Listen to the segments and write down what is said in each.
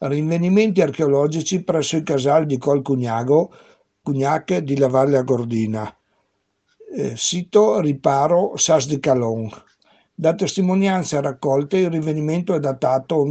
Rinvenimenti archeologici presso i casali di Col Cugnac di La Valle Agordina. Sito riparo Sas di Calon. Da testimonianze raccolte il rinvenimento è datato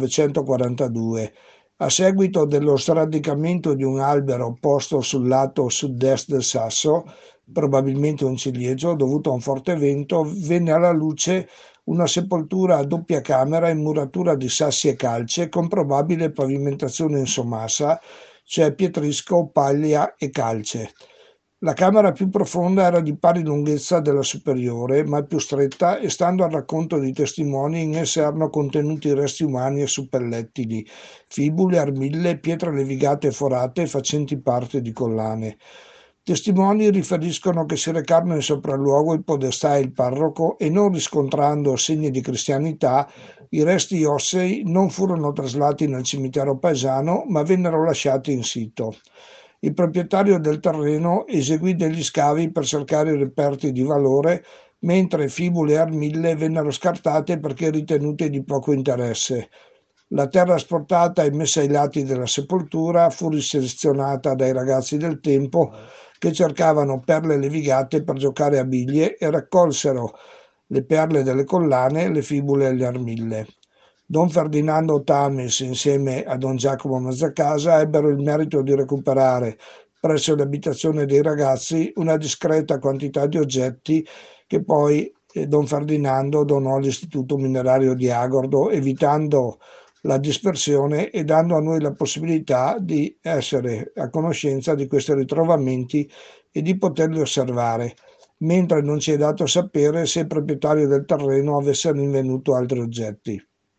1942. A seguito dello sradicamento di un albero posto sul lato sud-est del sasso, probabilmente un ciliegio dovuto a un forte vento, venne alla luce una sepoltura a doppia camera in muratura di sassi e calce con probabile pavimentazione in somassa, cioè pietrisco, paglia e calce. La camera più profonda era di pari lunghezza della superiore, ma più stretta, e stando al racconto di testimoni in essa erano contenuti resti umani e suppellettili, fibule, armille, pietre levigate e forate facenti parte di collane. Testimoni riferiscono che si recarono in sopralluogo il podestà e il parroco e non riscontrando segni di cristianità, i resti ossei non furono traslati nel cimitero paesano, ma vennero lasciati in sito. Il proprietario del terreno eseguì degli scavi per cercare reperti di valore, mentre fibule e armille vennero scartate perché ritenute di poco interesse. La terra asportata e messa ai lati della sepoltura fu riselezionata dai ragazzi del tempo che cercavano perle levigate per giocare a biglie e raccolsero le perle delle collane, le fibule e le armille. Don Ferdinando Tamis, insieme a Don Giacomo Mazzacasa, ebbero il merito di recuperare presso l'abitazione dei ragazzi una discreta quantità di oggetti che poi Don Ferdinando donò all'Istituto Minerario di Agordo, evitando la dispersione e dando a noi la possibilità di essere a conoscenza di questi ritrovamenti e di poterli osservare, mentre non ci è dato sapere se il proprietario del terreno avesse rinvenuto altri oggetti.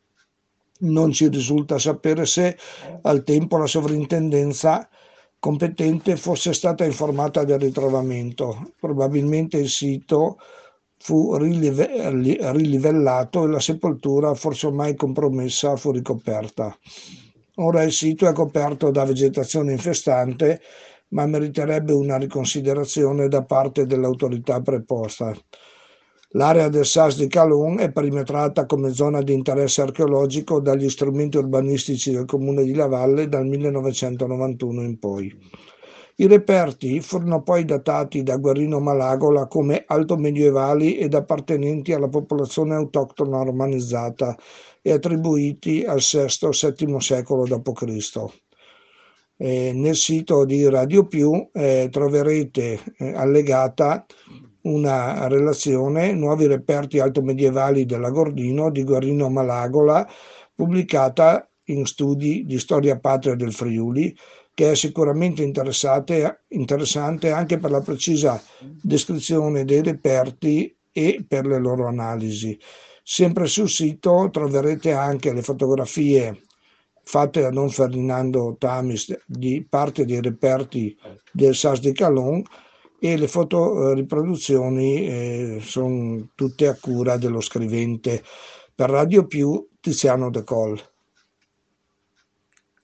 Non ci risulta sapere se al tempo la sovrintendenza competente fosse stata informata del ritrovamento. Probabilmente il sito fu rilivellato e la sepoltura, forse ormai compromessa, fu ricoperta. Ora il sito è coperto da vegetazione infestante, ma meriterebbe una riconsiderazione da parte dell'autorità preposta. L'area del Sas di Calon è perimetrata come zona di interesse archeologico dagli strumenti urbanistici del comune di Lavalle dal 1991 in poi. I reperti furono poi datati da Guerrino Malagola come altomedievali ed appartenenti alla popolazione autoctona romanizzata e attribuiti al VI-VII secolo d.C. Nel sito di Radio Più troverete allegata una relazione Nuovi reperti altomedievali dell'Agordino di Guerrino Malagola, pubblicata in Studi di Storia Patria del Friuli, che è sicuramente interessante anche per la precisa descrizione dei reperti e per le loro analisi. Sempre sul sito troverete anche le fotografie fatte da Don Ferdinando Tamis di parte dei reperti del Sas di Calon, e le fotoriproduzioni sono tutte a cura dello scrivente. Per Radio Più, Tiziano De Col.